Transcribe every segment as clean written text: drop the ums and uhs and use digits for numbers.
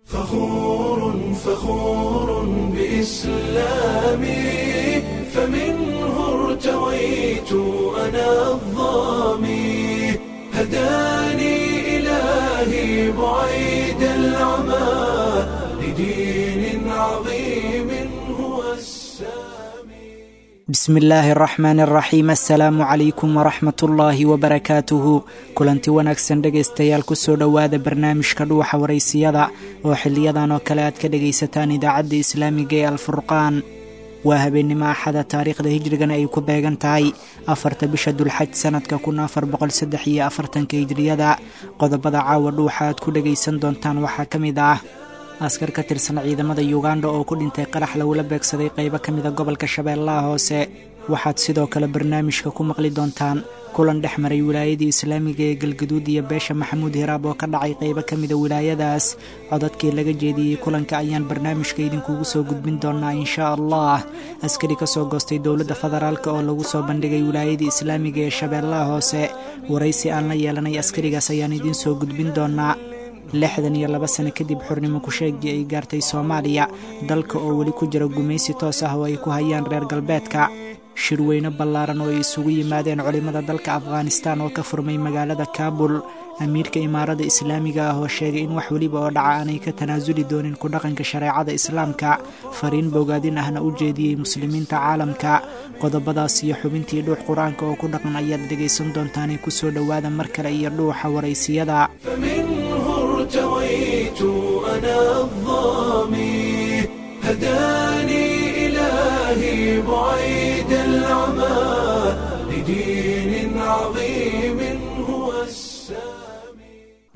فخور بإسلامي فمنه ارتويت أنا الظامي هداني إلهي بعيد العمى لدين عظيم هو السامي. بسم الله الرحمن الرحيم. السلام عليكم ورحمة الله وبركاته. kulanti wanaagsan dhegaystayaal kusoo dhowaada barnaamijka dhuuxa waraysiyada oo xiliyadan oo kale aad ka dhegaysataan idaacadda islaamiga ee alfurqaan. waa habeenimo axada taariikhda hijrigana ay ku beegan tahay 4 bisha dulxaj sanadka 1443 hijriyada. qodobada caawa dhuuxa aad ku dhegaysan doontaan waxaa ka mid ah askar ka tirsan ciidamada Uganda oo ku dhintay qarax lagula beegsaday qaybo ka mid ah gobolka Shabeellaha Hoose. waxaad sidoo kale barnaamijka ku maqli doontaan kulan dhexmaray wilaayadii islaamiga ee Galgaduud iyo beesha Maxamuud Hiraab oo ka dhacay qaybo ka mid ah wilaayadaas. codadkii laga jeediyay kulanka ayaan barnaamijka idinkugu soo gudbin doonaa insha Allah. askari ka soo goostay dowladda federaalka oo lagu soo bandhigay wilaayadii islaamiga ee Shabeellaha Hoose. waraysi aan la yeelanay askarigaas ayaan idin soo gudbin doonaa. 62 sano kadib xurnimo ku sheegay ay gaartay Soomaaliya, dalka oo wali ku jira gumaysi toos ah oo ay ku hayaan reer galbeedka. shirweyne ballaaran oo ay isugu yimaadeen culimada dalka Afghanistan oo ka furmay magaalada Kabul. amiirka imaarada islaamiga ah oo sheegay in wax waliba oo dhaca aanay ka tanaasuli doonin ku dhaqanka shareecada islaamka. fariin bogaadin ahna u jeediyay muslimiinta caalamka. qodobadaas iyo xubintii dhuux quraanka oo ku dhaqan ayaad dhegaysan doontaan. ku soo dhowaada mar kale iyo dhuuxa waraysiyada. ارتويت أنا الظامي هداني إلهي بعيد العمى لدين عظيم هو السامي.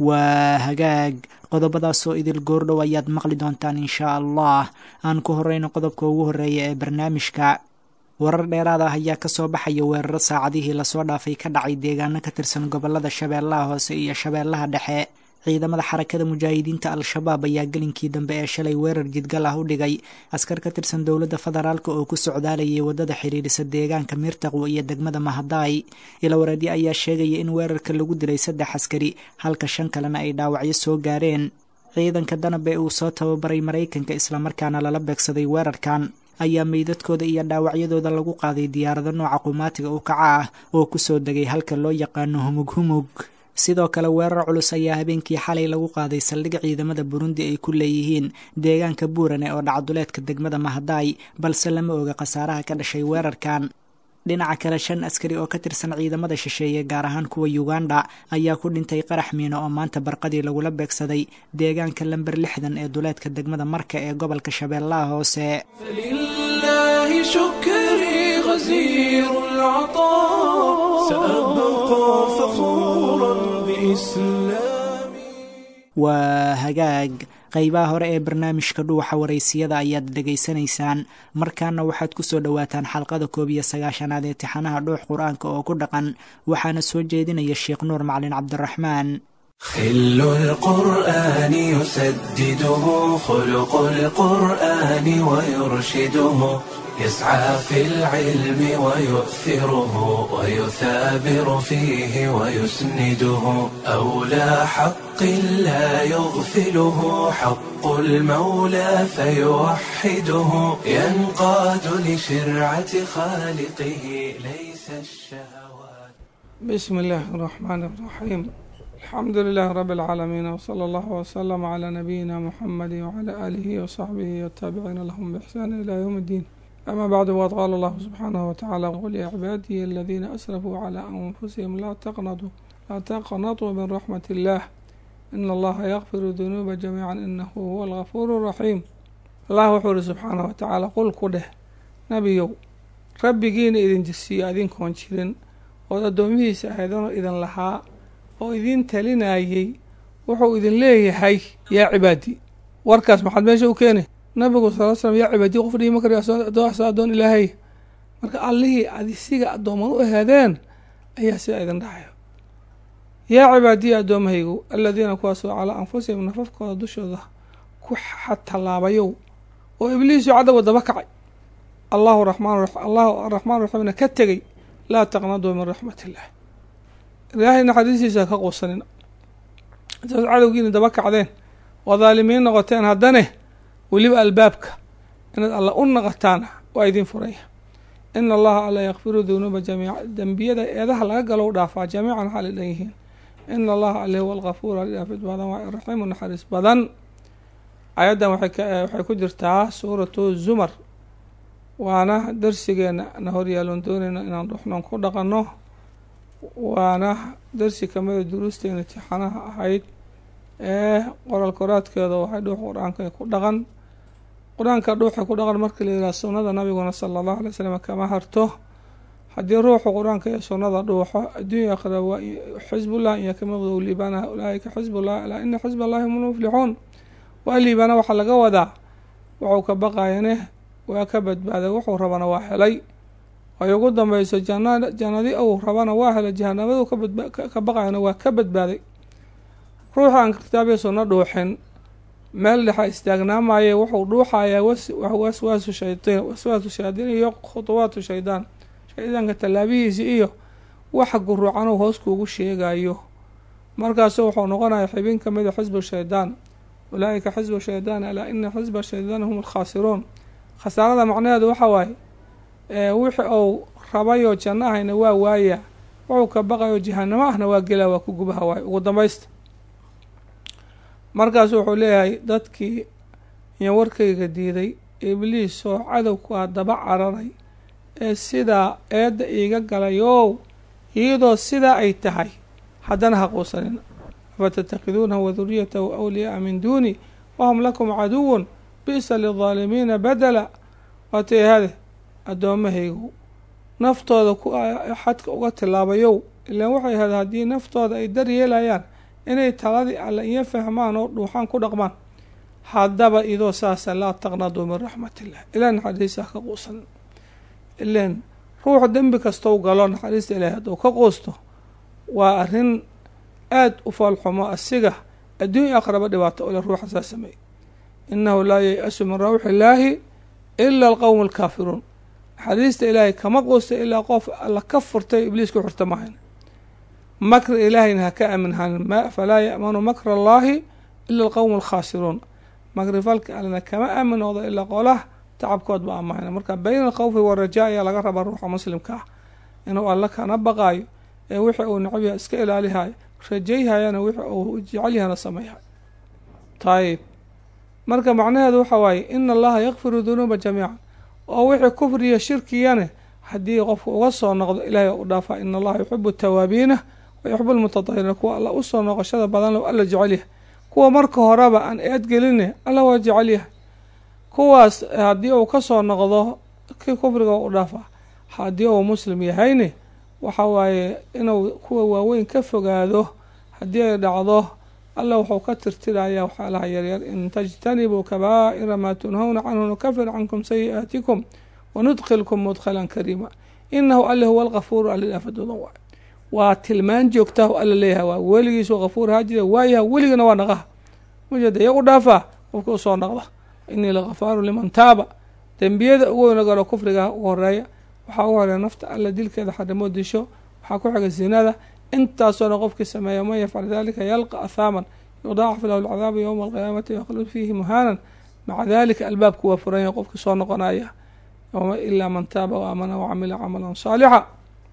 وهجاج qodobadaas oo idil goordhow ayaad maqli doontaan insha Allah. aan ku horeyno qodobka ugu horeeya ee barnaamijka. warar dheeraad ah ayaa ka soo baxaya weerar saacadihii la soo dhaafay ka dhacay deegaano ka tirsan gobolada Shabeellaha Hoose iyo Shabeellaha Dhexe. ciidamada xarakada mujaahidiinta al-shabaab ayaa galinkii dambe ee shalay weerar jidgal ah u dhigay askar ka tirsan dowladda federaalka oo ku socdaalayay wadada xiriirisa deegaanka Mirtaqwo iyo degmada Mahadaay. ila waradi ayaa sheegaya in weerarka lagu dilay 3 askari halka 5 kalena ay dhaawacyo soo gaareen. ciidanka danab ee uu soo tababaray Mareykanka isla markaana lala beegsaday weerarkan ayaa meydadkooda iyo dhaawacyadooda lagu qaaday diyaarado nooca qumaatiga u kaca ah oo ku soo degay halka loo yaqaano Humug. sidoo kale weerar culus ayaa habeenkii xalay lagu qaaday saldhig ciidamada Burundi ay ku leeyihiin deegaanka Buurane oo dhacduleedka degmada Mahadaay, balse lama oga khasaaraha ka dhashay weerarkan. dhinaca kale 5 askari oo ka tirsan ciidamada shisheeye gaar ahaan kuwa Uganda ayaa ku dhintay qarax miino oo maanta barqadii lagula beegsaday deegaanka lambar 60 ee duleedka degmada Marka ee gobolka Shabeellaha Hoose. lillahi shukri ghaziir al-'ataa sa'abqa fakhuran bi-islami. waa hagaag qaybaha hore ee barnaamijka dhuuxa waraysiyada ayaad dhegaysanaysaan. markaana waxaad ku soo dhowaataan xalqada 19aad ee tixanaha dhuux quraanka oo ku dhaqan. waxaana soo jeedinaya Sheekh Nuur Macalin Cabdiraxmaan. خل القرآن يسدده خلق القرآن ويرشده يسعى في العلم ويؤثره ويثابر فيه ويسنده أولى حق لا يغفله حق المولى فيوحده ينقاد لشرعة خالقه ليس الشهوات. بسم الله الرحمن الرحيم. الحمد لله رب العالمين وصلى الله وسلم على نبينا محمد وعلى آله وصحبه والتابعين لهم بإحسان إلى يوم الدين. أما بعد وقد قال الله سبحانه وتعالى قل يا عبادي الذين أسرفوا على أنفسهم لا تقنطوا من رحمة الله إن الله يغفر الذنوب جميعا إنه هو الغفور الرحيم. الله وحوله سبحانه وتعالى قل كده نبيو ربكين إذن جسي أذين كونشيرين ودوميه سأيضا إذن لها oo idin talinayay wuxuu idin leeyahay yaa cibaadi. warkaas maxad meesha u keenay nabigu sallallahu alayhi wasallam yaa cibaadi qof dhimo kariya doon ilaahay. marka allihii adisiga adooman u ahaadeen ayaa si idin dhaxayo. yaa cibaadi adoomahaygu alladina kuwaasoo calaa anfusihim nafafkooda dushooda ku xatalaabayo oo ibliis cadaw daba kacay. allahu raxmaan raxiimna ka tegay laa taqnadu min raxmatillah. ilaahay naxariistiisa ka quusanina. intaas cadowgiina daba kacdeen oo dhaalimiin noqoteen haddane weliba albaabka inaad alla u naqataana waa idin furaya. ina allaha alla yakfiru dunuuba jamiica, dembiyada eedaha laga galo u dhaafaa jamiican xaal ay dhan yihiin. ina allaha alle huwa algafuur aldhaafid badan waa raxiimu naxariis badan. ayaddan waxay ku jirtaa suuratu zumar, waana darsigeena na horyaalon doonayna inaan dhuxnoon ku dhaqanno, waana darsi kamida duruusteena imtixaanaha ahayd ee qoral koraadkeeda waxay dhuux qur-aanka ku dhaqan. qur-aanka dhuuxa ku dhaqan markii la yidhaha sunnada nabiguna sala allahu alay wasalam kama harto. haddii ruuxu qur-aanka iyo sunnada dhuuxo adduunya akhira waa xisbullah iyo kamaqdow liibaanaha ulaaika xisbullah alaa ina xisba allahi hum lmuflixuun. waa liibaana waxaa laga wadaa wuxuu ka baqayane waa ka badbaaday, wuxuu rabana waa helay. ay ugu dambeyso jannadii uu rabana waa helay, jahanabadu ka baqayana waa ka badbaaday. ruuxa aan kitaabiya sunno dhuuxin meel dhexa istaagnaamaye wuxuu dhuuxayaa waswaasu shayaadiin iyo khutuwaatu shaydaan, shaydaanka tallaabihiisa iyo waxa guruucanuu hoos kuugu sheegayo. markaasu wuxuu noqonaya xibin kamida xisbu shaydaan. ulaaika xisbu shaydaan alaa ina xisba shaydaan hum alkhaasiruun. khasaarada macnaheedu waxa waaye wixii uu rabayoo janno ahayna waa waaya, wuxuu ka baqayo jahanamo ahna waa gelaa, waa ku gubaha waay ugu dambaysta. markaasu wuxuu leeyahay dadkii iyo warkayga diiday, ibliis oo cadowkaa daba cararay ee sidaa eedda iiga galayow, iyadoo sidaa ay tahay haddana ha quusanina. afatattakhiduunahu waduriyatahu awliyaaa min duuni wahum lakum caduwun bi'sa lidaalimiina badala. waatay hade addoommahaygu naftooda ku xadka uga tilaabayow, ilaan waxay ahayd haddii naftooda ay dar yeelayaan inay taladii alle iyo fahmaan oo dhuuxaan ku dhaqmaan. haddaba idoo saasa laa taqnaduu min raxmatillah, ilaa naxariista ka quusan. ilaan ruuxu dembi kastou galo naxariista ilaahay hadduu ka quusto waa arrin aada u foolxumo, asiga adduunya aqraba dhibaato ole ruuxa saa sameey. innahu laa yay-asu min rawxi illaahi ila alqowmu alkaafiruun. naxariista ilaahay kama quusta ilaa qof alla ka furtay ibliis ku xurta mahayn. makri ilaahayna ha ka aaminhanin, falaa ya'manu makra allaahi ila alqowmu alkhaasiruun. makri falka allena kama aamin noqdo ilaa qolaha tacabkood ba amahayn. marka bayna alkhawfi warajaa ayaa laga rabaa ruuxa muslimka ah inuu alla kana baqaayo, ee wixii uu necab yahay iska ilaalihayo, rajayhayana wixii uu jecel yahana sameeyhay. tayib, marka macnaheedu waxa waaye ina allaha yakfiru dunuuba jamiican, oo wixii kufriya shirkiyane haddii qofku uga soo noqdo ilaahay u dhaafaa. ina allaha yuxibu tawaabiina wa yuxibu lmutatahiriina, kuwa alla usoo noqoshada badan lo alla jecel yahay. kuwa marka horeba aan eedgeline alla waa jecel yahay. kuwaas haddii uu ka soo noqdo kii kufriga u dhaafaa. haddii uu muslim yahayne waxa waaye inuu kuwa waaweyn ka fogaado. haddii ay dhacdo alla wuxuu ka tirtirayaa waxyaalaha yaryar. in tajtanibuu kabaa'ira maa tunhawna canhu nukafir cankum sayi'aatikum wanudkilkum mudkhalan kariima. inahu alle huwa algafuuru alilaafadudan waay. waa tilmaan joogtaah alla leeyahay, waa weligiisu gafuur haajira waayaha, weligana waa naqaha mujada iyagu dhaafaa qofka usoo naqda. inii lagafaaru liman taaba. dembiyada ugu weyna galo kufriga ugu horeeya, waxaa ugu horeeya nafta alla dilkeeda xarimo disho, waxaa ku xiga zinada. intaasoo dhan qofkii sameeya man yafcal dalika yalqa ahaaman yudaacaf lahu alcadaabu yowma alqiyaamati yakhlud fiihi muhaanan. maca dalika albaabku waa furan yahay qofkii soo noqonaya, ilaa man taaba wa aamana wacamila camalan saalixa.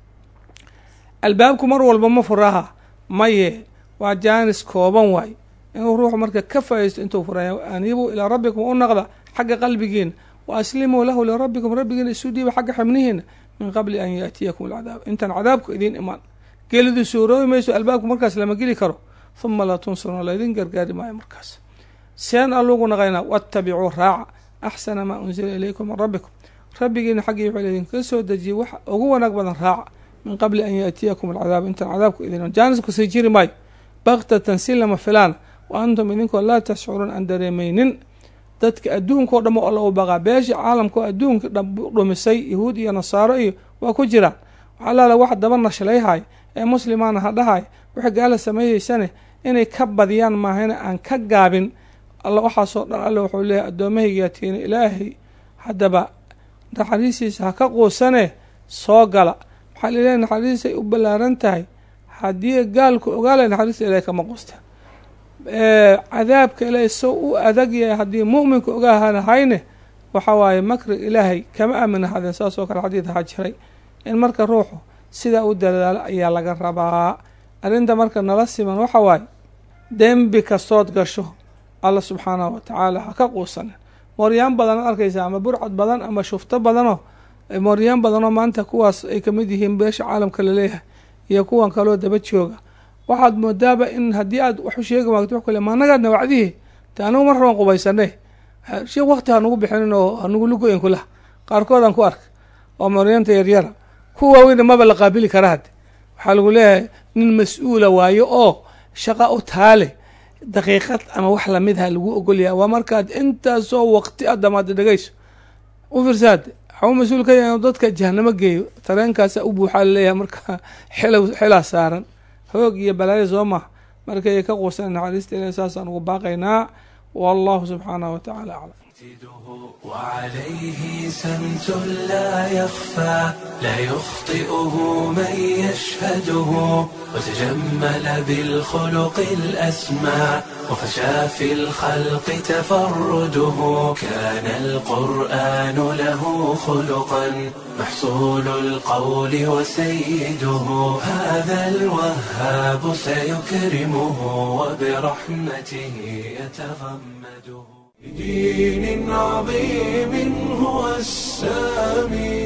albaabku mar walba ma furaha maye, waa jaanis kooban waay inuu ruuxu marka ka faa'iisto intuu furaya. aniibuu ilaa rabbikum u naqda xagga qalbigiina, wa aslimuu lahu lirabbikum, rabbigiina isu dhiiba xagga xibnihiina min qabli an yaatiyakum alcadaab, intaan cadaabku idiin imaan. gelidu suuroobi mayso, albaabku markaas lama geli karo. huma laa tunsaruuna, laydin gargaari maayo markaas. seen allugu naqaynaa waattabicuu raaca axsana maa unsila ilaykum min rabbikum, rabbigiina xaggii wuxuu idinka soo dejiyey wax ugu wanaag badan raaca min qabli an yaatiyakum alcadaab, intaan cadaabku idin jaanisku sii jiri maayo baktatan si lama filaan, wa antum idinkoo laa tashcuruun aan dareemaynin. dadka adduunkao dham alla u baqaa, beesha caalamkao adduunka dhumisay yahuud iyo nasaaro iyo waa ku jiraan. waxalaala wax daba nashlayhay ee muslimaana ha dhahay waxay gaala sameeyeysane inay ka badiyaan maahayna aan ka gaabin. alla waxaasoo dhan alle wuxuu leeyahay addoommahaygaa tiina ilaahay haddaba naxariistiisa ha ka quusane soo gala. waxaa laleeyahay naxariisay u ballaaran tahay. haddii gaalku ogaala naxariista ilaahay kama quusta. cadaabka ilaahay soo u adag yahay haddii mu'minka ogaahayne waxa waaye makriga ilaahay kama aamin ahaadeen. saas oo kale xadiid waxaa jiray in marka ruuxu sidaa u dadaalo ayaa laga rabaa. arrinta marka nala siman waxa waaye dembi kastood gasho alla subxaanahu watacaala ha ka quusanin. mooryaan badan ad arkaysa ama burcad badan ama shufto badanoo mooryaan badanoo maanta kuwaas ay kamid yihiin beesha caalamka laleeyahay iyo kuwan kaloo daba jooga. waxaad moodaaba in haddii aad wax u sheegi waagto wax kale maanagaadna wacdihi ta anagu mar raban qubaysanay sheekh waqti hanugu bixinin oo hanugu lugoyn kulaha qaarkoodaan ku arka oo mooryaanta yaryara kuwa waaweyna maba la qaabili kara hadde. waxaa lagu leeyahay nin mas-uula waayo oo shaqa u taale daqiiqad ama wax lamidha lagu ogolyaha. waa markaad intaasoo waqti adamaada dhegayso u fiirsaade waxau mas-uul ka yahay dadka jahanamo geeyo tareenkaasa u buuxaa laleeyahay marka xilaa saaran hoog iyo balaayo soo maha markay ka quusan naxariista ilahay saasaan ugu baaqaynaa. wallahu subxaanahu watacaala aclam. وعليه سمت لا يخفى لا يخطئه من يشهده وتجمل بالخلق الأسمى وفشى في الخلق تفرده كان القرآن له خلقا محصول القول وسيده هذا الوهاب سيكرمه وبرحمته يتغمده بدين عظيم هو السامي.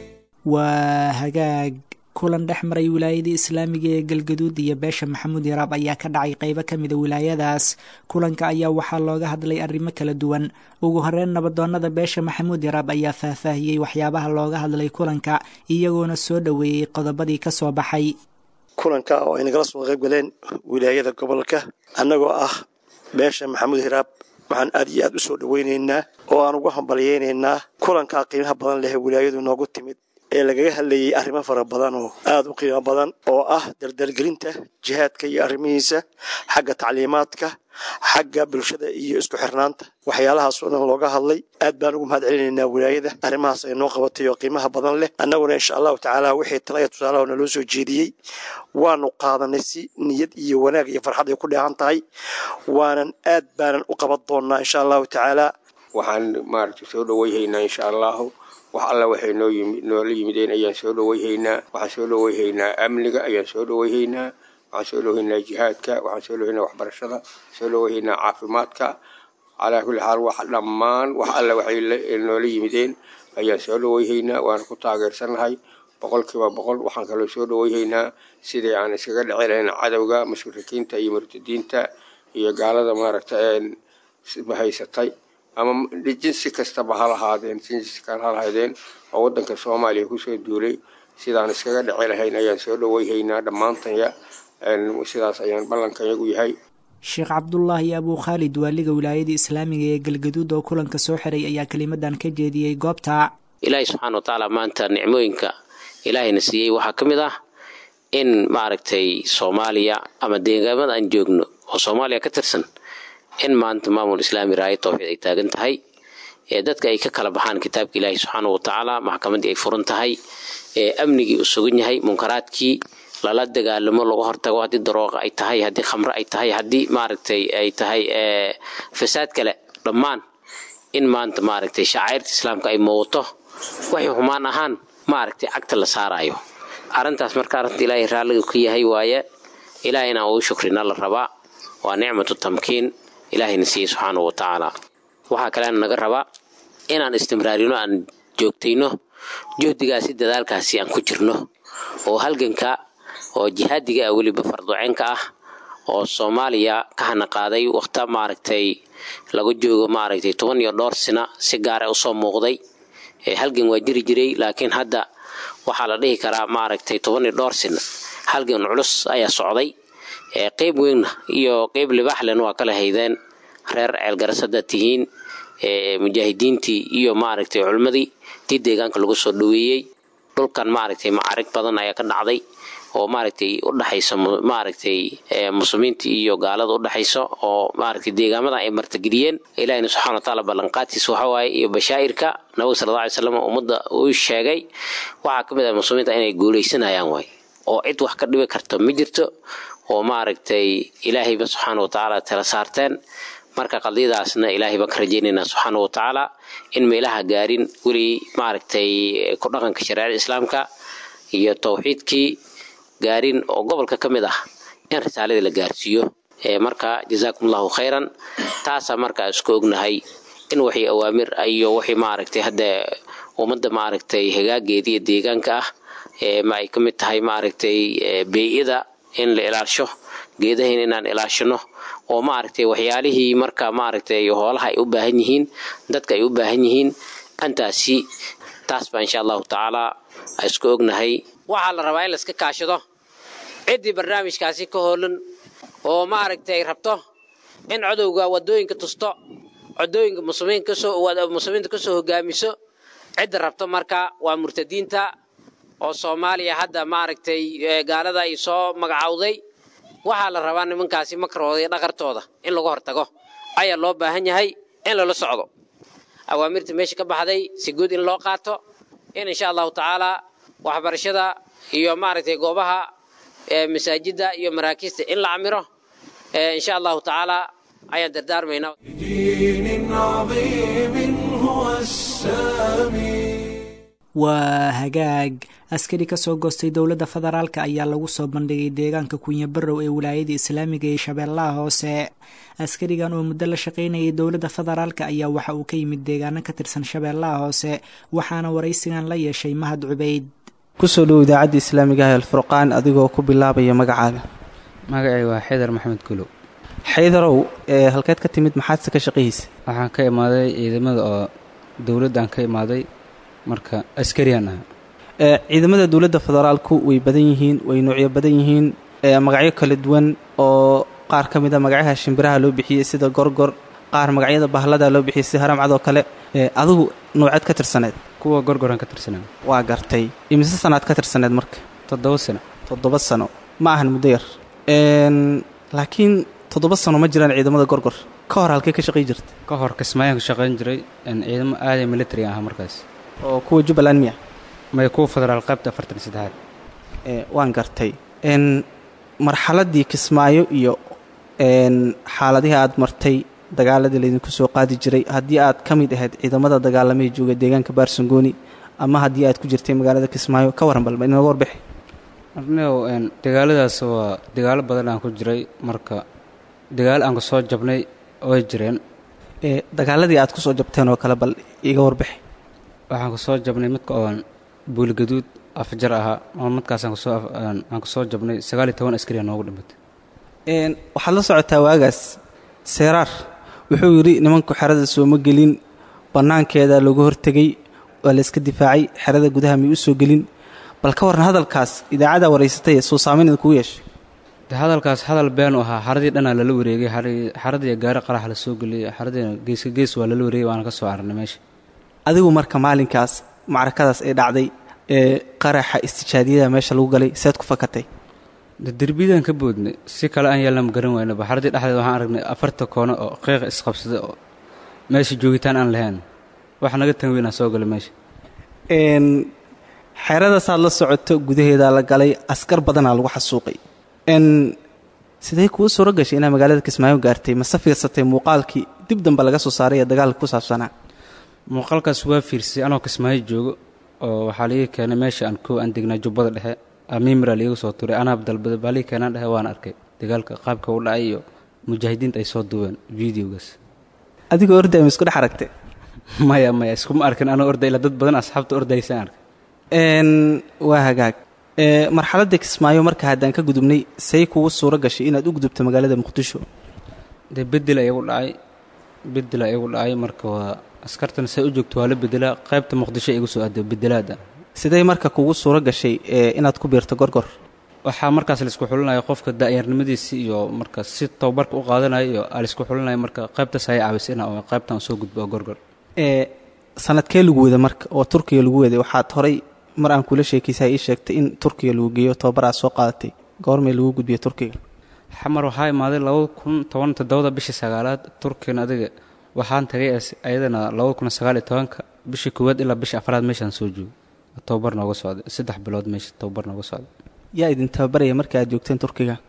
waa hagaag kulan dhex maray wilaayadii islaamiga ee galgaduud iyo beesha maxamuud yaraab ayaa ka dhacay qeybo ka mida wilaayadaas. kulanka ayaa waxaa looga hadlay arrimo kala duwan. ugu horeyn nabadoonada beesha maxamuud yaraab ayaa faahfaahiyey waxyaabaha looga hadlay kulanka iyagoona soo dhoweeyey qodobadii ka soo baxay kulanka oo ay nagala soo qayb galeen wilaayada gobolka. annagoo ah beesha maxamuud yaraab waxaan aad iyo aad u soo dhaweynaynaa oo aan ugu hambalyeynaynaa kulankaa qiimaha badan leh wilaayadu noogu timid ee lagaga hadlayay arrimo fara badan oo aad u qiimo badan oo ah dardargelinta jihaadka iyo arrimihiisa xagga tacliimaadka xagga bulshada iyo isku xirnaanta. waxyaalahaas oo dhan looga hadlay. aad baan ugu mahad celinaynaa wilaayada arrimahaas ay noo qabatay oo qiimaha badan leh. annaguna insha allahu tacaala wixii talaya tusaalaha naloo soo jeediyey waanu qaadanay si niyad iyo wanaag iyo farxad ay ku dheehan tahay. waanan aad baanan u qaban doonaa insha allahu tacaala. waxaan maaragtay soo dhaweyhaynaa insha allahu wax alla waxay noola yimideen ayaan soo dhaweyhaynaa. waxaan soo dhaweyhaynaa amniga ayaan soo dhaweyhaynaa. waxaan soo dhaweyhaynaa jihaadka. waxaan soo dhaweyhaynaa waxbarashada. soo dhaweyhaynaa caafimaadka. calaa kulli xaal wax dhammaan wax alla waxay noola yimideen ayaan soo dhaweyhaynaa. waana ku taageersannahay 100%. waxaan kaloo soo dhaweyhaynaa sidii aan iskaga dhici lahayn cadowga mushrikiinta iyo murtadiinta iyo gaalada maaragta haysatay ama jinsi kastaba ha lahaadeen jinsikan ha lahaydeen oo waddanka soomaaliya kusoo duulay sidaan iskaga dhici lahayn ayaan soo dhaweyhaynaa dhammaantanya. sidaas ayaan ballankanyagu yahay. sheekh cabdullaahi abuu khaalid waaliga wilaayada islaamiga ee galgaduud oo kulanka soo xiray ayaa kelimadan ka jeediyey goobta. ilaahay subxaana watacaala maanta nicmooyinka ilaahayna siiyey waxaa ka mid ah in maaragtay soomaaliya ama deegaamada aan joogno oo soomaaliya ka tirsan in maanta maamul islaami raaya tawxiid ay taagan tahay ee dadka ay ka kala baxaan kitaabka ilaahay subxaana watacaala maxkamaddii ay furan tahay ee amnigii u sugan yahay munkaraadkii lala dagaalamo lagu hortago haddii darooqa ay tahay haddii khamro ay tahay haddii maaragtay ay tahay fasaad kale dhammaan in maanta maaragtay shacairta islaamka ay muuqato waxay xumaan ahaan maaragtay cagta la saarayo. arrintaas marka arrinta ilaahay raalliga ku yahay waaye ilaahayna uu shukrina la rabaa. waa nicmatu tamkiin ilaahayna siiyey subxaanahu watacaala. waxaa kaleena naga rabaa inaan istimraarino aan joogtayno juhdigaasi dadaalkaasi aan ku jirno oo halganka oo jihaadiga ah weliba farduceenka ah oo soomaaliya ka hana qaaday waqti maaragtay lagu joogo maaragtay 10 iyo dhowr sano si gaar ah u soo muuqday. halgan waa jiri jiray laakiin hadda waxaa la dhihi karaa maaragtay 10 iyo dhowr sano halgan culus ayaa socday. qayb weyn iyo qayb libaax leh waa kala haydeen reer ceelgarasada tihiin mujaahidiintii iyo maaragtay culimadii deegaanka lagu soo dhaweeyay. dhulkan maaragtay macaarig badan ayaa ka dhacday oo maaragtay u dhaxayso maaragtay muslimiinta iyo gaalada u dhaxayso oo maaragtay deegaamada ay martageliyeen. ilaahina subxaana watacaala ballanqaadkiisa waxa waaye iyo bashaa'irka nabiga sallallahu alayhi wasallam ummadda uu sheegay waxaa ka mid ah muslimiinta inay guuleysanayaan waay oo cid wax ka dhibi karto ma jirto. oo maaragtay ilaahayba subxaana wa tacaala tala saarteen marka qadiyadaasna ilaahay baan ka rajaynaynaa subxaana wa tacaala in meelaha gaarin weli maaragtay ku dhaqanka shariicada islaamka iyo tawxiidkii gaarin oo gobolka ka mid ah in risaalada la gaarsiiyo marka jazaakumullahu khayran taasa marka isku ognahay in wixii awaamir iyo wixii maaragtay hadda ummadda maaragtay hagaageediya deegaanka ah ma ay ka mid tahay maaragtay beeyada in la ilaasho geedaha inaan ilaashino oo maaragtay waxyaalihii marka maaragtay hoolaha ay u baahan yihiin dadka ay u baahan yihiin antaasi taas baa insha allahu tacaala isku ognahay waxaa la rabaa in la iska kaashado ciddii barnaamijkaasi ka hoolan oo maaragtay rabto in cadowga wadooyinka tusto codooyinka muslimiinta ka soo hogaamiso cidda rabto marka waa murtadiinta oo Soomaaliya hadda maaragtay gaalada ay soo magacawday waxaa la rabaa nimankaasi makrooda iyo dhaqartooda in lagu hortago ayaa loo baahan yahay in la socdo awaamirta meesha ka baxday si guud in loo qaato in insha Allah taala waxbarashada iyo maaragtay goobaha masaajida iyo maraakista in la amiro insha Allah taala ayaa dardaarmayna دين عظيم هو السامي waa hagaag askari ka soo goostay dowladda federaalka ayaa lagu soo bandhigay deegaanka Kunya Barrow ee wilaayada Islaamiga ee Shabeellaha Hoose askarigan oo muddo la shaqeynayay dowladda federaalka ayaa waxa uu ka yimid deegaano ka tirsan Shabeellaha Hoose waxaana waraysigan la yeeshay Mahad Cubayd kusoo dhow idaacadda Islaamiga ee Al-Furqaan adigoo ku bilaabaya magacaaga magacay waa Xeydar Maxamed Kulo Xeydarow halkeed ka timid maxaad ka shaqeeyay waxaan ka imaaday ciidamada oo dowladdan ka imaaday marka askariyan ah ciidamada dawladda federaalku way badan yihiin way noocyo badan yihiin magacyo kala duwan oo qaar kamid ah magacaha shimbiraha loo bixiyay sida gorgor qaar magacyada bahlada loo bixiyay sida haram cad oo kale adigu noocaad ka tirsaneed kuwa gorgoran ka tirsanaa waa gartay imise sanaad ka tirsaneed marka 7 sano ma ahan muddo yar laakiin 7 sano ma jiraan ciidamada gorgor ka hor halkee ka shaqeey jirtay ka hor Kismaayo ka shaqeyn jiray ciidamo aad military ah markaas oo kuwa Jubbaland miya ma ku federal qaybta 43 waan gartay marxaladii Kismaayo iyo xaaladaha aad martay dagaaladii la idinku soo qaadi jiray haddii aad ka mid ahayd ciidamada dagaalamay jooga deegaanka Baarsangooni ama haddii aad ku jirtay magaalada Kismaayo ka waran balba inoo warbixi arneew dagaaladaas waa dagaalo badan aan ku jiray marka dagaal aan soo jabnay oo jireen dagaaladii aad ku soo jabteen oo kale bal iga warbixi waxaan ku soo jabnay midka oo buulgaduud afjar ahaa oo midkaas aan ku soo jabnay 19 askari noogu dhimatay waxaad la socotaa waagaas seeraar wuxuu yiri nimanku xerada soo ma gelin banaankeeda lagu hortagay waa la iska difaacay xerada gudaha mi u soo gelin bal ka waran hadalkaas idaacada wareysatay soo saameyn ku yeeshay hadalkaas hadal been ahaa xaradii dhana la wareegay xaradii gaar qarax la soo galiyay xaradii gees waa la wareegay waana ka soo arnay meesha adigu marka maalinkaas macrakadaas ay dhacday qaraxa istijaadiyada meesha lagu galay saad ku fakatay darbidan ka boodnay si kale aan yeelan garan wayna baxardii dhaxdeed waxaan aragnay 40 koono oo qiiq isqabsada oo meesha joogitaan aan lahayn wax naga tanweena soo galay meesha xerada saad la socoto gudaheeda la galay askar badan lagu xasuuqay sidee kuu soo gashay inaa magaalada Kismaayo gaartay ma safiirsatay muuqaalkii dib dambe laga soo saaray dagaalka ku saabsanaa muuqaalkaas waa fiirsay anoo Kismaayo joogo oo waxaa laga keenay meesha aan degnaa Jubbada Dhexe amiimra laga soo tuuray ana dalbada bali keenan dhahay waan arkay dagaalka qaabka uu dhacay iyo mujaahidiinta ay soo duubeen videogaas adiga orday ma isku dhaxaragtay maya isku ma arkin ana orday ila dad badan asxaabta ordaysan arkay waa hagaag marxaladda Kismaayo marka haddaan ka gudubnay say kugu suura gashay inaad u gudubto magaalada Muqdisho bedel ay ugu dhacay marka waa askartan say u joogto waa la bedelaa qaybta Muqdisho igu soo aaday bedelaada sidee marka kugu suura gashay inaad ku biirto gorgor waxaa markaas la isku xulinayo qofka daayarnimadiisa iyo marka si tababarka u qaadanayo iyo la isku xulinayo marka qaybta say caawis oo qaybtan soo gudbo gorgor sanadkee lagu wada marka oo Turkiga lagu wada waxaad horay mar aan kula sheekisay ii sheegtay in Turkiga lagu geeyo tababar soo qaadatay goormay lagu gudbiyo Turkiga xamar waxay imaaday 2017 bishii 9aad Turkiga adiga waxaan tagay ayadana 2019 bishii 1 ilaa bishii 4 meeshan soo joogo tababar nooga socday 3 bilood meesha tababar nooga socday yaa idin tababaraya marka aad joogteen Turkiga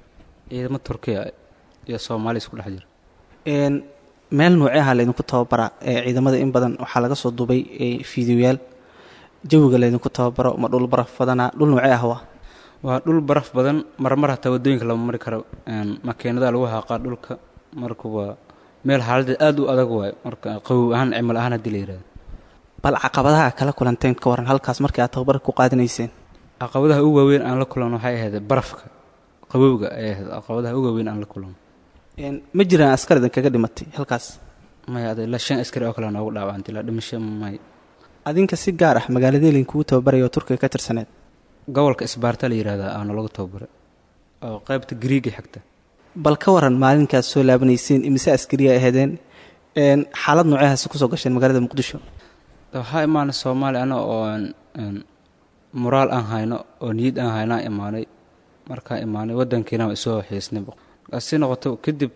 ciidamo turkiya iyo soomaali isku dhex jira. meel nuuceaha laydinku tababaraa ciidamada in badan waxaa laga soo duubay fiidiyoyaal jawiga laydinku tababaro ma dhul baraf badanaa dhul nuuce ah waa dhul baraf badan marmar hataa waddooyinka lama mari karo makiinadaha lagu haaqaa dhulka marka waa meel xaaladeed aad u adag waayo marka qabow ahaan cimal ahaan haddii la yidhahdo. bal caqabadaha kala kulanteen ka waran halkaas markii aad tababar ku qaadanayseen. caqabadaha ugu waaweyn aan la kulanno waxay ahayd barafka qabowga ay ahayd caqabadaha ugu waaweyn aan la kulanno. ma jiraan askar idinkaga dhimatay halkaas? maya ilaa 5 askari oo kale noogu dhaawacantay ilaa dhimasho may. adinka si gaar ah magaalada idinkugu tababarayoo turkiga ka tirsaneed? gobolka isbaarta la yidhaahdaa aana lagu tababaray oo qaybta gariiga xigta. bal ka waran maalinkaad soo laabanayseen imise askariya ahaydeen xaalad noocehaasi kusoo gasheen magaalada muqdisho? waxaa imaanay soomaali ana oo moraal aan hayno oo niyad aan haynaa imaanay markaa imaanay waddankiina waa isoo xiisnay si noqoto kadib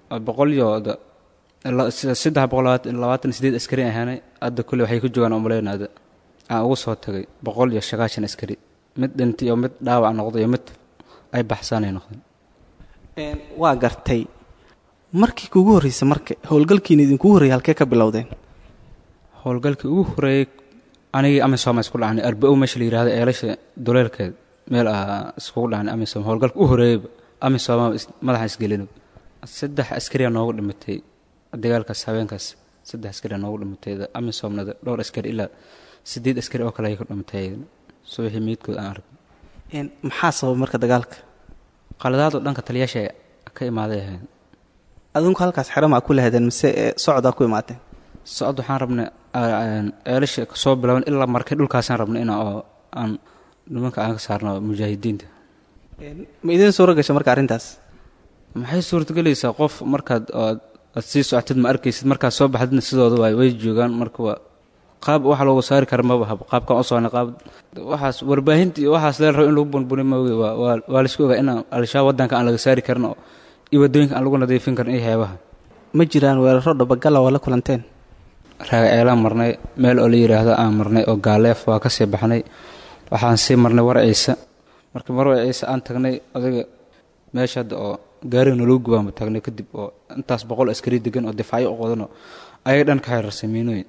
328 askari ahaanay hadda kule waxay ku joogaan umaleynada aan ugu soo tagay 190 askari mid dhintay iyo mid dhaawac noqday iyo mid ay baxsaanay noqdeen. waa gartay markii kugu horreysay marka howlgalkiina idinkugu horreeyay halkee ka bilowdeen? howlgalkii ugu horreeyay anigii amisom isku dhacnay arba'o meesha la yidhaahdo eelasha duleelkeed meel iskugu dhacnay amisom howlgalka u horreeyay amisom madaxa isgelino 3 askariya noogu dhimatay dagaalkaas habeenkaas 3 askariya noogu dhimatay amisomna dhowr askari ilaa 8 askari oo kale ay ku dhimatay subaxii meedkood aan arag. maxaa sababay marka dagaalka? qaladaad oo dhanka taliyaasha ka imaaday ahayn. adinku halkaas xirama ku lahaydeen mise socda ku imaateen? socod waxaan rabnay eelasha ka soo bilaaban ilaa markay dhulkaasaan rabnay in aan nimanka aan ka saarno mujaahidiinta. ma idin suura gashay marka arrintaas? maxay suurtagelaysaa qof markaad aad sii socotid ma arkaysid markaad soo baxdidna sidooda way joogaan marka waa qaab waxa loogu saari kara maba hab qaabkan u soconay qaab waxaas warbaahinta iyo waxaas leer rabo in lagu bunbuni ma ogi waa la isku ogaa in al-shabaab waddanka aan laga saari karin iyo waddooyinka aan lagu nadiifin karin iyo heebaha. ma jiraan weeraro dhabagala oo la kulanteen? raagaceelaan marnay meel oo la yidhaahdo aan marnay oo gaaleef waa ka sii baxnay waxaan sii marnay warciisa marka warciisa aan tagnay adiga meesha hadda oo gaariga naloo gubaanba taagnay kadib oo intaas 100 askari degan oo difaacyo u qodanoo ayay dhan ka xiriirsan miinooyin.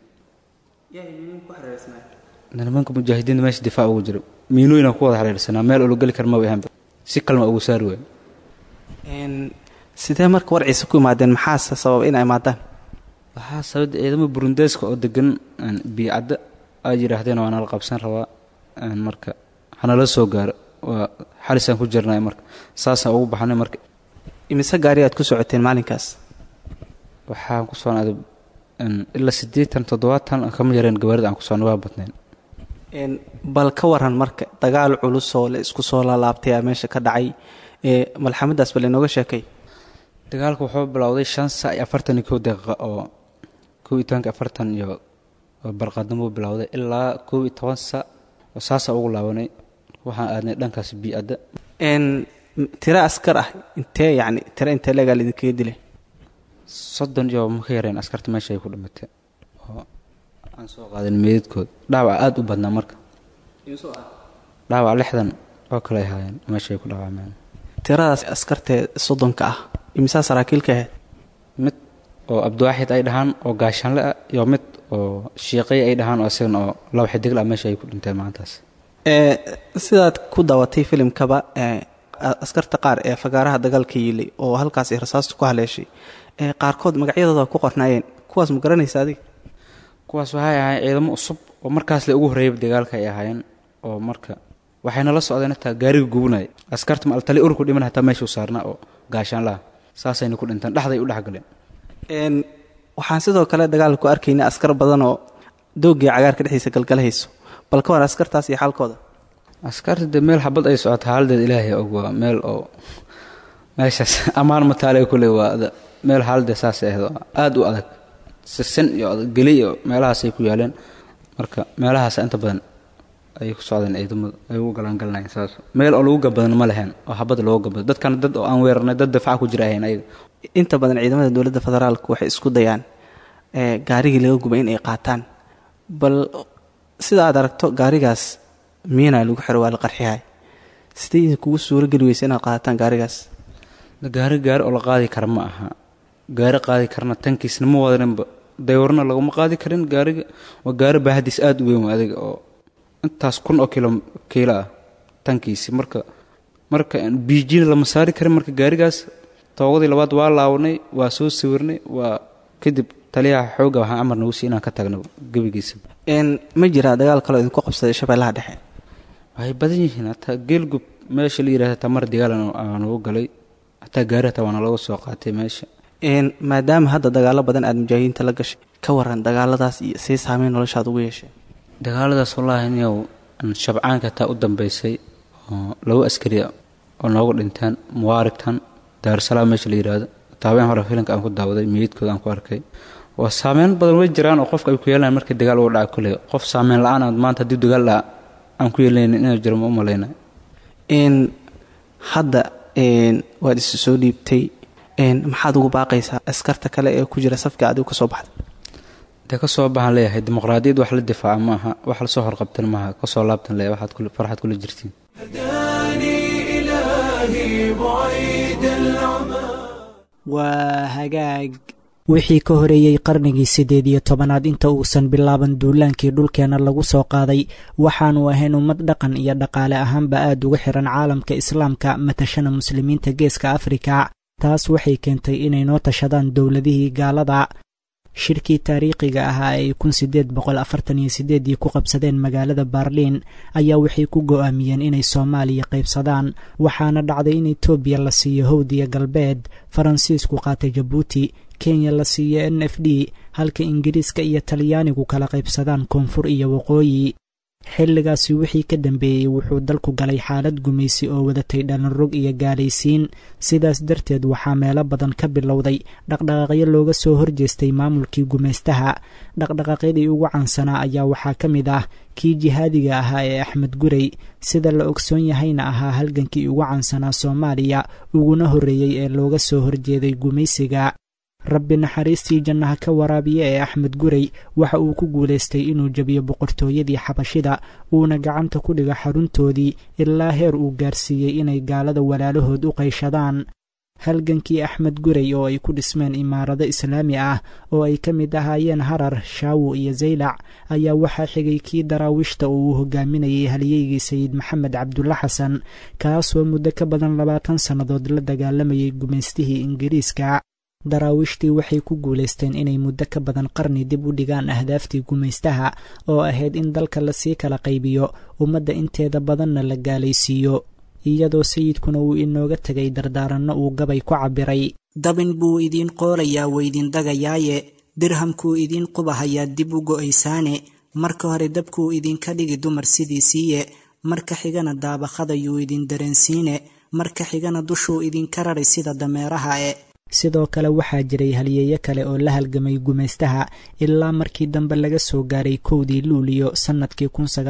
nimanka mujaahidiinta meesha difaac ugu jira miinooyina ku wada xiriirsanaa meel oo la geli kara ma ahaanba si kalma ugu saari waayo. sidee marka warciisa ku imaadeen maxaa sabab in ay imaadaan? waxaa sabab ciidamo burundeeska oo degan biicadda ay yiraahdeen waa nala qabsan rabaa marka hanala soo gaaro waa xalisaan ku jirnay marka saasaan ugu baxnay marka. imise gaari aad ku socoteen maalinkaas? waxaan ku soconaaday ilaa 80-70 kama yareen gawaarida aan ku soconay waa badnayn. bal ka waran marka dagaal culus oo la isku soo laalaabtay meesha ka dhacay malxamadaas bal inooga sheekay. dagaalku wuxuu bilowday 5:41 daqiiqo oo 12:40 iyo barqadnimo bilowday ilaa 12 oo saasa ugu laabanay waxaan aadnay dhankaas biicada. tira askar ah intee yani tira intee leegal idinkaga dilay? 30 iyo ma ka yareen askarta meesha ay ku dhimatay oo aan soo qaadan meedkood dhaawac aad u badnaa marka dhaawac 60 oo kale ahaayeen meesha ay ku dhaawacmeen. tiradaas askartee 30 ah imisa saraakiilka ahayd? mid oo abduwaxid ay dhahaan oo gaashanle ah iyo mid oo shiiqay ay dhahaan oo asagana oo laba xidigla meesha ay ku dhinteen maantaas. sidaad ku daawatay filimkaba askarta qaar ee fagaaraha dagaalka yilay oo halkaas ay rasaastu ku haleeshay qaarkood magacyadooda ku qornaayeen kuwaas ma garanaysa adiga? kuwaas waxay ahaayeen ciidamo cusub oo markaas la ugu horeeyay dagaalka ay ahaayeen oo marka waxayna la socdeen taa gaariga gubnay askarta maaltali urku dhiman hataa meesha u saarnaa oo gaashan la saasayna ku dhintaan dhaxday u dhaxgaleen. waxaan sidoo kale dagaalku arkaynaa askar badan oo doogii cagaarka dhexdiisa galgalahayso bal ka war askartaas iyo xaalkooda? askarta meel xabad ay socoto xaaladeed ilaahay og waa meel oo meeshaas amaan mataalay kule waa meel xaaladda saas ah aad u adag sisan iyo geli iyo meelahaas ay ku yaaleen marka meelahaas inta badan ay ku socdeen ciidamada ay ugu galangalanayeen saas meel oo lagu gabadan ma lahayn oo xabad loo gabado dadkan dad oo aan weerarnay dad difaac ku jira ayeen ayaga. inta badan ciidamada dawladda federaalka waxay isku dayaan gaarigii laga gubay in ay qaataan bal sida aad aragto gaarigaas miina lagu xiro waa la qarxiyahay sidee kugu suuro geli weysa inaad qaataan gaarigaas? gaari oo la qaadi kara ma aha. gaari qaadi karna tankiisna ma wadaninba, daywarna laguma qaadi karin. gaariga waa gaari baahadiis aad u weyn adiga oo intaas 1,000 oo kiilo ah tankiisi. marka biijina lama saari karin. marka gaarigaas toogadii labaad waa laawnay, waa soo sawirnay, waa kadib taliyaha xooga waxaan amar nagu sii inaan ka tagno gebigiisa. ma jiraa dagaal kaloo idinku qabsaday shabeellaha dhexe? waxay badan yihiin. hataa geelgub meesha la yidhahda tamar digaal aan ugu galay, hataa gaari hataa waana looga soo qaatay meesha. maadaama hadda dagaalo badan aada mujaahidiinta la gashay, ka waran dagaaladaas iyo sii saameyn noloshaad ugu yeeshay? dagaaladaas wallaahi inuu shabcaanka hataa u dambaysay oo 2 askari oo noogu dhinteen muwaarigtan daarsalaam meesha la yidhaahdo. taabeen hore filanka aan ku daawaday, meydkooda aan ku arkay. waa saameyn badan way jiraan oo qofka ay ku yeelaan markii dagaal uu dhaco kuley. qof saameyn la'aan aad maanta haddii dagaal dhaca aan ku yeelaynin inuu jiro ma u malaynay. hadda waad isu soo dhiibtay, maxaad ugu baaqaysaa askarta kale ee ku jira safka adigu ka soo baxda? dee ka soo baxan leeyahay dimuqraadiyad wax la difaaca maaha, wax la soo horqabtan maaha. ka soo laabtan leeyahay waxaad farxad kula jirtiin. waa hagaag. wixii ka horeeyey qarnigii 18 inta uusan bilaaban duulaankii dhulkeena lagu soo qaaday, waxaanu ahayn ummad dhaqan iyo dhaqaale ahaanba aad uga xiran caalamka islaamka matashana muslimiinta geeska Afrika. taas waxay keentay inay noo tashadaan dowladihii gaalada. shirkii taariikhiga ahaa ay 1848 ku qabsadeen magaalada Berlin ayaa waxay ku go'aamiyeen inay Soomaaliya qaybsadaan, waxaana dhacday in Itoobiya la siiyo hawdiya galbeed, Faransiisku qaatay Djibouti, Kenya la siiyo NFD, halka Ingiriiska iyo Talyaanigu kala qaybsadaan koonfur iyo waqooyi. xilligaasi wixii ka dambeeyey wuxuu dalku galay xaalad gumaysi oo wadatay dhalinrog iyo gaalaysiin. sidaas darteed waxaa meelo badan ka bilowday dhaqdhaqaaqyo looga soo horjeestay maamulkii gumaystaha. dhaqdhaqaaqyadii ugu caansanaa ayaa waxaa ka mid ah kii jihaadiga ahaa ee Axmed Gurey, sida la ogsoon yahayna ahaa halgankii ugu caansanaa Soomaaliya uguna horreeyey ee looga soo horjeeday gumaysiga. rabbi naxariistii jannaha ka waraabiye ee Axmed Gurey waxa uu ku guulaystay inuu jabiyo boqortooyadii xabashida, uuna gacanta ku dhigo xaruntoodii ilaa heer uu gaarsiiyey inay gaalada walaalahood u qayshadaan. halgankii Axmed Gurey oo ay ku dhismeen imaarado islaami ah oo ay ka mid ahaayeen Harar, Shaawo iyo Zaylac ayaa waxaa xigay kii daraawiishta oo uu hogaaminayay halyeygii Sayid Maxamed Cabdulla Xasan, kaasoo muddo ka badan 20 sannadood la dagaalamayay gumaystihii Ingiriiska. daraawiishtii waxay ku guulaysteen inay muddo ka badan qarni dib u dhigaan ahdaaftii gumaystaha oo ahayd in dalka lasii kala qaybiyo, ummadda inteeda badanna la gaalaysiiyo, iyadoo sayidkuna uu inooga tegay dardaaranno uu gabay ku cabbiray. dabin buu idiin qoolayaa weydin dagayaaye, dirhamkuu idiin qubahayaa dib u go'aysaane, marka hore dabkuu idinka dhigi dumar sidiisiiye, marka xigana daabaqadayuu idin dareensiine, marka xigana dushuu idinka raray sida dameeraha sidoo kale waxaa jiray halyeeyo kale oo la halgamay gumaystaha ilaa markii dambe laga soo gaaray 1 Luulyo sanadkii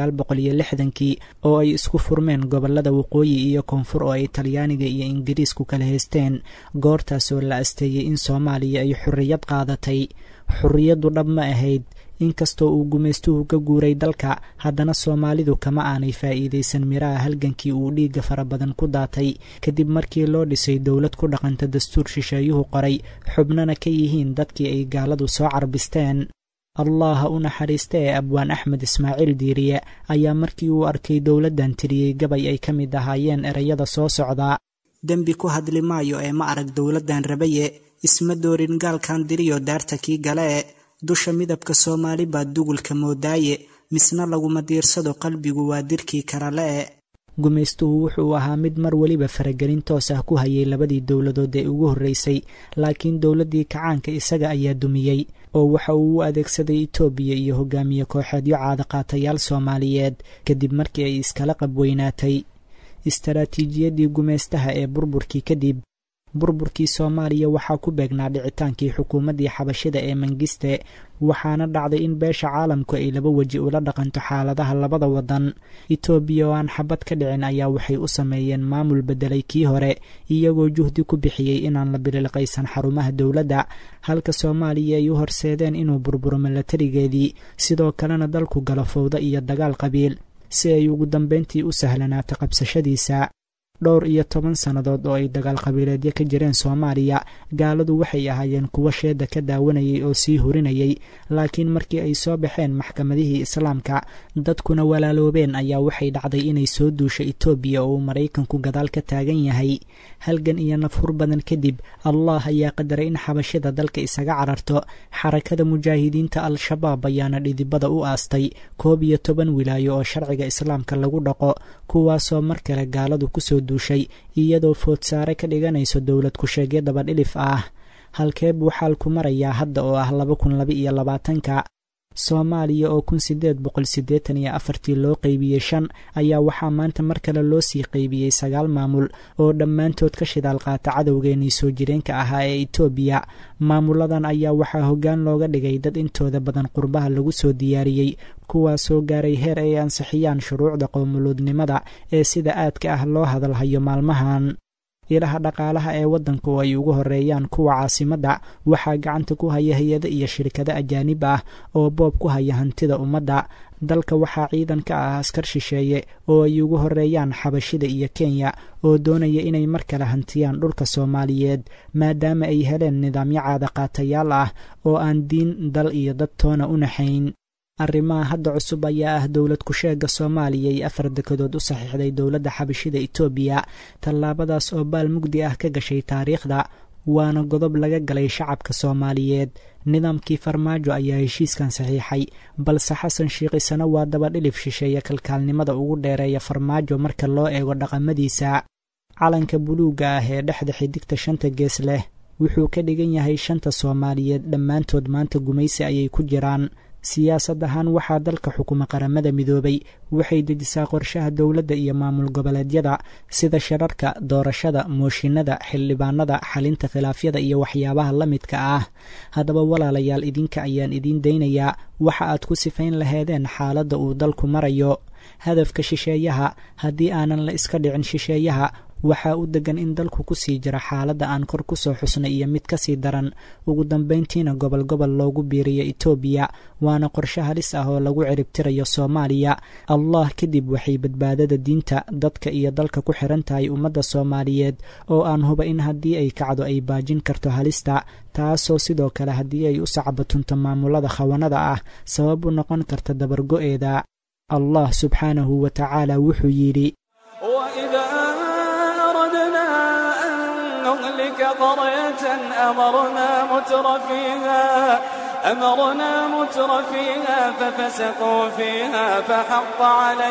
1960 oo ay isku furmeen gobolada waqooyi iyo koonfur oo ay Talyaaniga iyo Ingiriisku kala haysteen. goortaas oo la asteeyay in Soomaaliya ay xurriyad qaadatay. xurriyadu dhab ma ahayd, inkastoo uu gumaystuhu ka guuray dalka, haddana Soomaalidu kama aanay faa'iidaysan miraha halgankii uu dhiigga fara badan ku daatay kadib markii loo dhisay dowlad ku dhaqanta dastuur shisheeyuhu qoray, xubnana ka yihiin dadkii ay gaaladu soo carbisteen. allaha u naxariista ee abwaan Axmed Ismaaciil Diiriye ayaa markii uu arkay dowladdan tiriyey gabay ay ka mid ahaayeen erayada soo socda: dembi ku hadli maayo ee ma arag dowladdan rabaye, isma doorin gaalkan diriyo daarta kii gale, dusha midabka Soomaali baa dugulka moodaaye, misna laguma diirsado qalbigu waa dirkii karale. gumaystuhu wuxuu ahaa mid mar waliba faragelin toos ah ku hayay labadii dowladood ee ugu horreysay, laakiin dowladdii kacaanka isaga ayaa dumiyey oo waxa uu u adeegsaday Itoobiya iyo hogaamiye kooxeedyo caadaqaatayaal Soomaaliyeed kadib markii ay iskala qabweynaatay. istaraatiijiyadii gumaystaha ee burburkii kadib, burburkii Soomaaliya waxaa ku beegnaa dhicitaankii xukuumaddii xabashida ee Mangiste, waxaana dhacday in beesha caalamku ay 2 waji ula dhaqanto xaaladaha labada wadan. Itoobiya oo aan xabad ka dhicin ayaa waxay u sameeyeen maamul bedelay kii hore, iyagoo juhdi ku bixiyey inaan la bililqaysan xarumaha dowladda, halka Soomaaliya ay u horseedeen inuu burburo milatarigeedii, sidoo kalena dalku galo fowdo iyo dagaal qabiil si ay ugu dambeyntii u sahlanaato qabsashadiisa. dhowr iyo 10 sannadood oo ay dagaal qabiileedyo ka jireen Soomaaliya gaaladu waxay ahaayeen kuwa sheeda ka daawanayay oo sii hurinayay laakiin markii ay soo baxeen maxkamadihii islaamka dadkuna walaaloobeen ayaa waxay dhacday inay soo duusho Itoobiya oo Mareykanku gadaal ka taagan yahay halgan iyo nafhur badan kadib Allah ayaa qadaray in xabashada dalka isaga cararto xarakada mujaahidiinta al-shabaab ayaana dhidibada u aastay 11 wilaayo oo sharciga islaamka lagu dhaqo kuwaasoo mar kale gaaladu ku soo duushay iyadoo foodsaare ka dhiganayso dowlad ku sheegay dabadhilif ah halkee buu xaalku marayaa hadda oo ah 2022ka Soomaaliya oo 1884 loo qaybiyay 5 ayaa waxaa maanta mar kale loo sii qaybiyay 9 maamul oo dhammaantood ka shidaal qaata cadowgeenii soo jireenka ahaa ee Itoobiya maamuladan ayaa waxaa hoggaan looga dhigay dad intooda badan qurbaha lagu soo diyaariyay kuwaasoo gaaray heer ay ansixiyaan shuruucda qowmuluudnimada ee sida aadka ah loo hadalhayo maalmahan ilaha dhaqaalaha ee waddanku ay ugu horeeyaan kuwa caasimadda waxaa gacanta ku haya hay-ado iyo shirkado ajaanib ah oo boob ku haya hantida ummadda dalka waxaa ciidan ka ah askar shisheeye oo ay ugu horeeyaan xabashida iyo Kenya oo doonaya inay mar kale hantiyaan dhulka Soomaaliyeed maadaama ay heleen nidaamyo caada qaatayaal ah oo aan diin dal iyo dad toona u naxayn arrimaha hadda cusub ayaa ah dowlad ku sheega Soomaaliya ay 4 dekedood u saxiixday dowladda xabashida Itoobiya tallaabadaas oo baal mugdi ah ka gashay taariikhda waana godob laga galay shacabka Soomaaliyeed nidaamkii Farmaajo ayaa heshiiskan saxiixay balse Xasan Sheikh isna waa dabadhilif shisheeye kalkaalnimada ugu dheereeya Farmaajo marka loo eego dhaqamadiisa calanka buluuga ah ee dhexda xidigta 5 gees leh wuxuu ka dhigan yahay 5 Soomaaliyeed dhammaantood maanta gumaysi ayay ku jiraan siyaasad ahaan waxaa dalka xukuma qaramada midoobay waxay dejisaa qorshaha dowladda iyo maamul goboleedyada sida shirarka doorashada mooshinada xildhibaanada xalinta khilaafyada iyo waxyaabaha la midka ah haddaba walaalayaal idinka ayaan idin daynayaa waxa aad ku sifayn laheedeen xaaladda uu dalku marayo hadafka shisheeyaha haddii aanan la iska dhicin shisheeyaha waxaa u degan in dalku ku sii jira xaaladda aan kor ku soo xusnay iyo mid ka sii daran ugu dambayntiina gobol loogu biiriyo Itoobiya waana qorshe halis ah oo lagu ciribtirayo Soomaaliya Allah kadib waxay badbaadada diinta dadka iyo dalka ku xiran tahay ummadda Soomaaliyeed oo aan huba in haddii ay kacdo ay baajin karto halista taasoo sidoo kale haddii ay u sacbatunto maamulada khawanada ah sabab u noqon karta dabargo'eeda Allah subxaanahu wa tacaala wuxuu yidhi قرية أمرنا متر فيها ففسقوا فيها فحق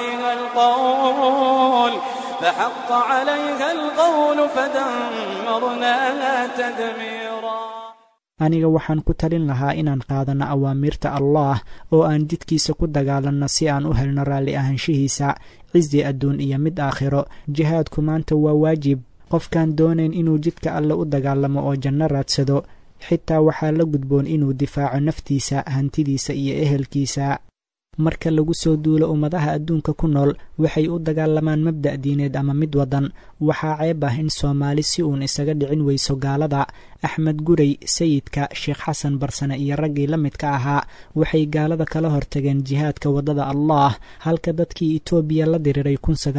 عليها القول فدمرناها تدميرا aniga waxaan ku talin lahaa inaan qaadano awaamirta Allah oo aan jidkiisa ku dagaalanno si aan u helno raalli ahaanshihiisa cizi adduun iyo mid aakhiro jihaadku maanta waa waajib qofkaan doonayn inuu jidka alle u dagaalamo oo janno raadsado xitaa waxaa la gudboon inuu difaaco naftiisa hantidiisa iyo ehelkiisa marka lagu soo duulo ummadaha adduunka ku nool waxay u dagaalamaan mabda' diineed ama mid wadan waxaa ceeb ah in Soomaali si uun isaga dhicin weyso gaalada Axmed Gurey sayidka Sheekh Xasan Barsane iyo raggii la midka ahaa waxay gaalada kala hortageen jihaadka wadada Allah halka dadkii Itoobiya la diriray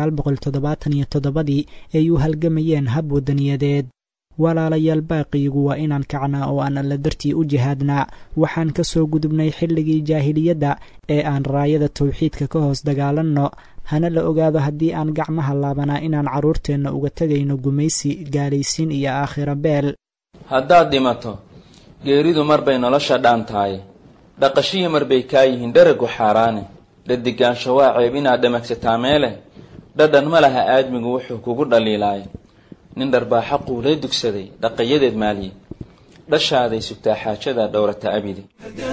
1977 ay u halgamayeen hab wadaniyadeed walaalayaal baaqiigu waa inaan kacnaa oo aan alla dartii u jihaadnaa waxaan ka soo gudubnay xilligii jaahiliyadda ee aan raayada tawxiidka ka hoos dagaalanno hana la ogaado haddii aan gacmaha laabanaa inaan carruurteenna uga tegayno gumaysi gaalaysiin iyo aakhira beel haddaad dhimato geeridu mar bay nolosha dhaan tahay dhaqashihii mar bay kaa yihiin dharagu xaaraane dhadigaansho waa ceeb inaad dhamagsataa meele dhadhan ma laha aadmigu wuxuu kugu dhaliilaay nin dharbaaxa quulay dugsaday dhaqayadeed maaliye dhashaaday sugtaa xaajada dhowrata abidi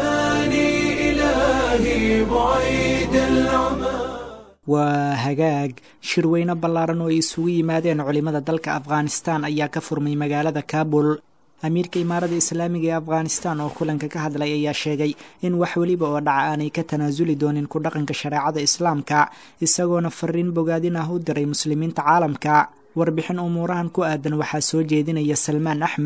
waa hagaag shirweyne ballaaran oo ay isugu yimaadeen culimada dalka Afghanistan ayaa ka furmay magaalada Kabul amiirka imaarada islaamiga ee Afghanistan oo kulanka ka hadlay ayaa sheegay in wax waliba oo dhaca aanay ka tanaasuli doonin ku dhaqanka shariicada islaamka isagoona fariin bogaadin ah u diray muslimiinta caalamka warbixin umuurahan ku aadan waxaa soo jeedinaya Salmaan Axmed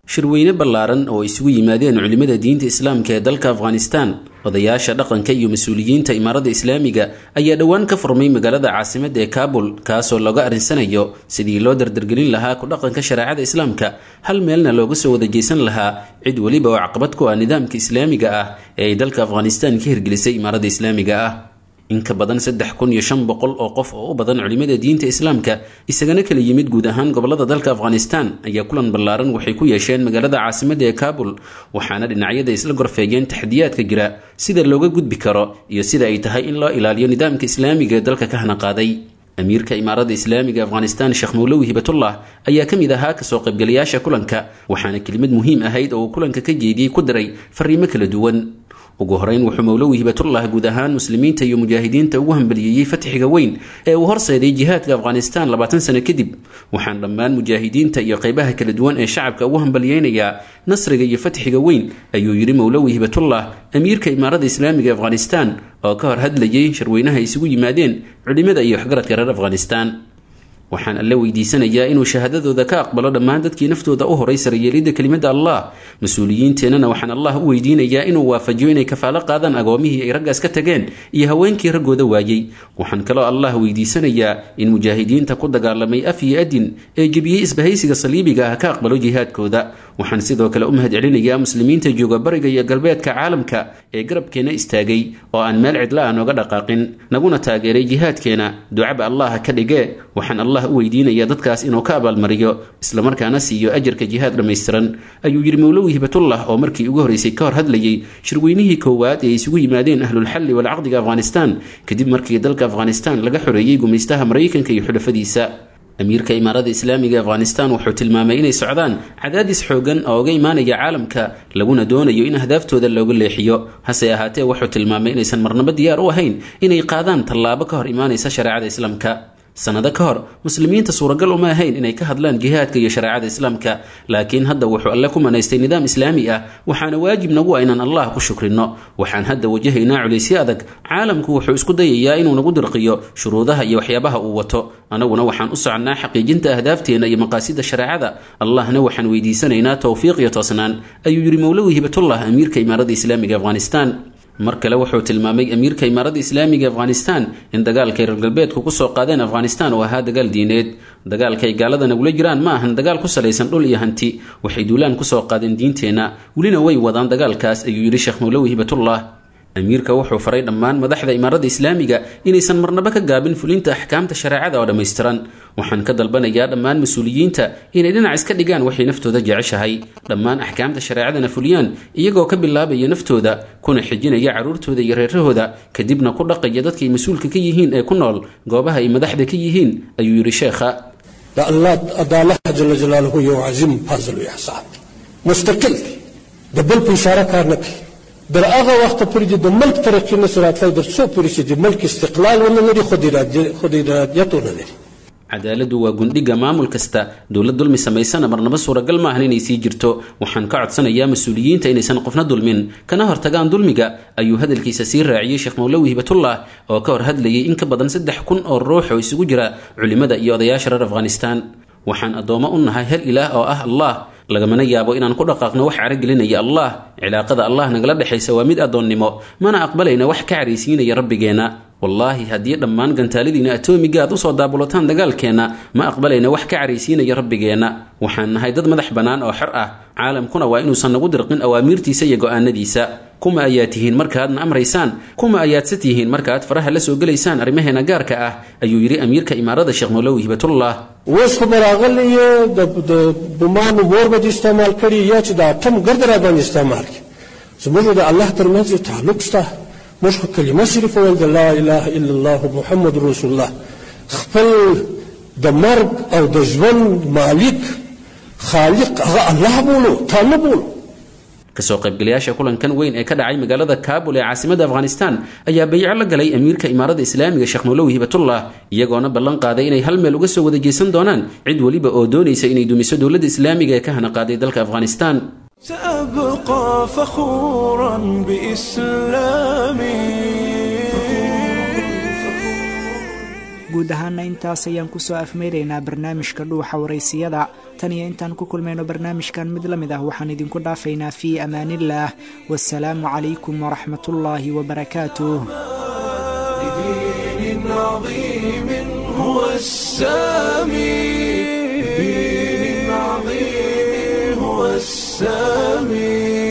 shirweyne ballaaran oo isugu yimaadeen culimmada diinta islaamka ee dalka afghanistan odayaasha dhaqanka iyo mas-uuliyiinta imaaradda islaamiga ayaa dhowaan ka furmay magaalada caasimadda ee kaabul kaasoo looga arrinsanayo sidii loo dardargelin lahaa ku dhaqanka shareecada islaamka hal meelna looga soo wada jeysan lahaa cid weliba oo caqabad ku ah nidaamka islaamiga ah ee ay dalka afghanistan ka hirgelisay imaaradda islaamiga ah in ka badan 3,500 oo qof oo u badan culimada diinta islaamka isagana kala yimid guud ahaan gobolada dalka afghanistan ayaa kulan ballaaran waxay ku yeesheen magaalada caasimadda ee kaabul waxaana dhinacyada isla gorfeeyeen taxdiyaadka jira sida looga gudbi karo iyo sida ay tahay in loo ilaaliyo nidaamka islaamiga ee dalka ka hana qaaday amiirka imaaradda islaamiga afghanistan sheekh mawlowi hibatullah ayaa ka mid ahaa kasoo qaybgalayaasha kulanka waxaana kelimad muhiim ahayd oo uu kulanka ka jeediyey ku diray fariimo kala duwan ugu horeyn wuxuu mawlowi hibatullah guud ahaan muslimiinta iyo mujaahidiinta ugu hambaliyeeyey fatxiga weyn ee uu horseeday jihaadka afghanistan 20 sano kadib waxaan dhammaan mujaahidiinta iyo qaybaha kala duwan ee shacabka ugu hambaliyeynayaa nasriga iyo fatxiga weyn ayuu yidhi mawlowi hibatullah amiirka imaaradda islaamiga afghanistan oo ka hor hadlayay shirweynaha isugu yimaadeen culimada iyo waxgaradka reer afghanistan waxaan alle weydiisanayaa inuu shahaadadooda ka aqbalo dhammaan dadkii naftooda u horay saryeelidda kelimada allah mas-uuliyiinteennana waxaan allah u weydiinayaa inuu waafajiyo inay kafaalo qaadaan agoomihii ay raggaas ka tageen iyo haweenkii raggooda waayey waxaan kaloo allah weydiisanayaa in mujaahidiinta ku dagaalamay af iyo adin ee jebiyey isbahaysiga saliibiga ah ka aqbalo jihaadkooda waxaan sidoo kale u mahad celinayaa muslimiinta jooga bariga iyo galbeedka caalamka ee garabkeena istaagay oo aan meel cidla ah nooga dhaqaaqin naguna taageeray jihaadkeena ducaba allah ka dhige waxaan allah u weydiinaya dadkaas inuu ka abaalmariyo isla markaana siiyo ajarka jihaad dhammaystiran ayuu yidhi mawlowi hibatullah oo markii ugu horeysay ka hor hadlayay shirweynihii koowaad ee isugu yimaadeen ahlulxalli walcaqdiga afghanistan kadib markii dalka afghanistan laga xoreeyey gumaystaha maraykanka iyo xulafadiisa amiirka imaaradda islaamiga afghanistan wuxuu tilmaamay inay socdaan cadaadis xoogan oo uga imaanaya caalamka laguna doonayo in ahdaaftooda looga leexiyo hase ahaatee wuxuu tilmaamay inaysan marnabo diyaar u ahayn inay qaadaan tallaabo ka hor imaanaysa shareecada islaamka sanado ka hor muslimiinta suuragal uma ahayn inay ka hadlaan jihaadka iyo shareecada islaamka laakiin hadda wuxuu alle ku manaystay nidaam islaami ah waxaana waajib nagu ah inaan allah ku shukrino waxaan hadda wajahaynaa culaysyo adag caalamku wuxuu isku dayayaa inuu nagu dirqiyo shuruudaha iyo waxyaabaha uu wato anaguna waxaan u soconnaa xaqiijinta ahdaafteena iyo maqaasida shareecada allahna waxaan weydiisanaynaa towfiiq iyo toosnaan ayuu yidhi mawlowi hibatullah amiirka imaaradda islaamiga afghanistan mar kale wuxuu tilmaamay amiirka imaaradda islaamiga afghanistan in dagaalkay reer galbeedku kusoo qaadeen afghanistan uu ahaa dagaal diineed dagaalkay gaalada nagula jiraan ma ahan dagaal ku salaysan dhul iyo hanti waxay duulaan kusoo qaadeen diinteenna welina way wadaan dagaalkaas ayuu yidhi sheekh mawlowi hibatullah amiirka wuxuu faray dhammaan madaxda imaaradda islaamiga inaysan marnaba ka gaabin fulinta axkaamta shareecada oo dhammaystiran waxaan ka dalbanayaa dhammaan mas-uuliyiinta inay dhinac iska dhigaan waxay naftooda jeceshahay dhammaan axkaamta shareecadana fuliyaan iyagoo ka bilaabaya naftooda kuna xijinaya carruurtooda iyo reerahooda kadibna ku dhaqaya dadkay mas-uulka ka yihiin ee ku nool goobaha ay madaxda ka yihiin ayuu yidhi sheekha الله جل جلاله يو عظيم فضل وإحسان مستقل دبل بشارة كارنك در هغه وخت پورې د ملک ترقی نه سرعت لري در څو پورې چې د ملک استقلال ونه لري خود ارادیت ونه لري cadaaladdu waa gundhiga maamul kasta dowlad dulmi samaysana marnaba suuragal ma ahan inay sii jirto waxaan ka codsanayaa mas-uuliyiinta inaysan qofna dulmin kana hortagaan dulmiga ayuu hadalkiisa sii raaciyey sheekh mawlowi hibatullah oo ka hor hadlayay in ka badan 3,000 oo ruux oo isugu jira culimada iyo odayaasha reer afghanistan waxaan addoommo u nahay hal ilaah oo ah allah lagamana yaabo inaan ku dhaqaaqno wax caragelinaya allah cilaaqada allah nagala dhexaysa waa mid addoonnimo mana aqbalayna wax ka caraysiinaya rabbigeena wallaahi haddii dhammaan gantaaladiina atoomiga aad usoo daabulataan dagaalkeenna ma aqbalayna wax ka caraysiinaya rabbigeenna waxaan nahay dad madax bannaan oo xor ah caalamkuna waa inuusan nagu dirqin awaamiirtiisa iyo go'aanadiisa kuma ayaad tihiin markaadna amraysaan kuma ayaadse tihiin markaad faraha la soo gelaysaan arrimaheena gaarka ah ayuu yidhi amiirka imaaradda sheekh mawlowi hibatullah وسخ براغلی د بمان موربد استعمال کړي یا چې د اتم ګرد را باندې استعمال کړي زموږ د الله ترمنځ تعلق شته موږ کلمه شریفه ول د لا اله الا الله محمد رسول الله خپل د مرګ او د ژوند مالک خالق هغه الله بولو تعالی بولو kasoo qaybgalayaasha kulankan weyn ee ka dhacay magaalada kaabul ee caasimadda afghanistan ayaa bayco la galay amiirka imaaradda islaamiga sheekh mawlowi hibatullah iyagoona ballan qaaday inay hal meel uga soo wada jeesan doonaan cid weliba oo doonaysa inay dumiso dowladda islaamiga ee ka hana qaaday dalka afghanistan سأبقى فخورا بإسلامي guud ahaana intaas ayaan kusoo afmeyraynaa barnaamijka dhuuxa waraysiyada tan iyo intaan ku kulmayno barnaamijkan mid la mid ah waxaan idinku dhaafaynaa fii amaanillaah wasalaamu calaykum waraxmatullaahi wabarakaatuh بدين عظيم هو السامي بدين عظيم هو السامي